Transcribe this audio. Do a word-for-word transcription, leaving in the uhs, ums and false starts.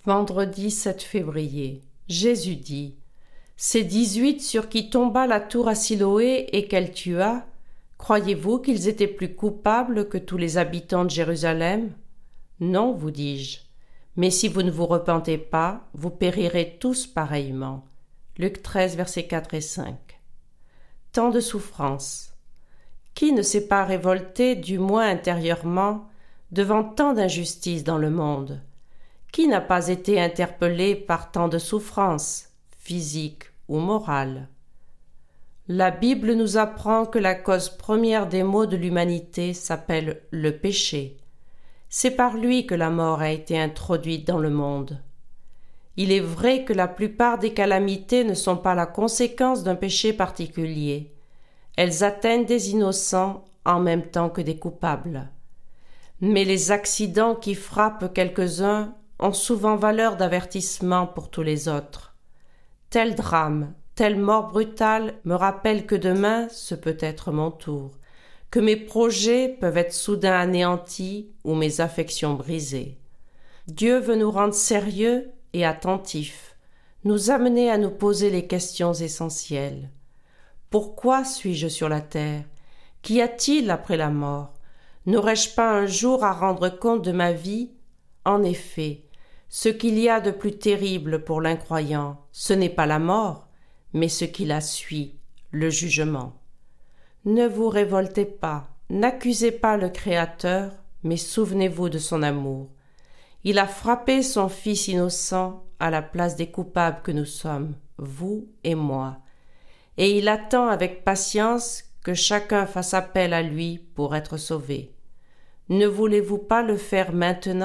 Vendredi sept février. Jésus dit: Ces dix-huit sur qui tomba la tour à Siloé et qu'elle tua, croyez-vous qu'ils étaient plus coupables que tous les habitants de Jérusalem? Non, vous dis-je. Mais si vous ne vous repentez pas, vous périrez tous pareillement. Luc treize, versets quatre et cinq. Tant de souffrances. Qui ne s'est pas révolté, du moins intérieurement, devant tant d'injustices dans le monde? Qui n'a pas été interpellé par tant de souffrances, physiques ou morales? La Bible nous apprend que la cause première des maux de l'humanité s'appelle le péché. C'est par lui que la mort a été introduite dans le monde. Il est vrai que la plupart des calamités ne sont pas la conséquence d'un péché particulier. Elles atteignent des innocents en même temps que des coupables. Mais les accidents qui frappent quelques-uns ont souvent valeur d'avertissement pour tous les autres. Tel drame, telle mort brutale me rappelle que demain, ce peut être mon tour, que mes projets peuvent être soudain anéantis ou mes affections brisées. Dieu veut nous rendre sérieux et attentifs, nous amener à nous poser les questions essentielles. Pourquoi suis-je sur la terre? Qu'y a-t-il après la mort? N'aurai-je pas un jour à rendre compte de ma vie? En effet, ce qu'il y a de plus terrible pour l'incroyant, ce n'est pas la mort, mais ce qui la suit, le jugement. Ne vous révoltez pas, n'accusez pas le Créateur, mais souvenez-vous de son amour. Il a frappé son Fils innocent à la place des coupables que nous sommes, vous et moi, et il attend avec patience que chacun fasse appel à lui pour être sauvé. Ne voulez-vous pas le faire maintenant ?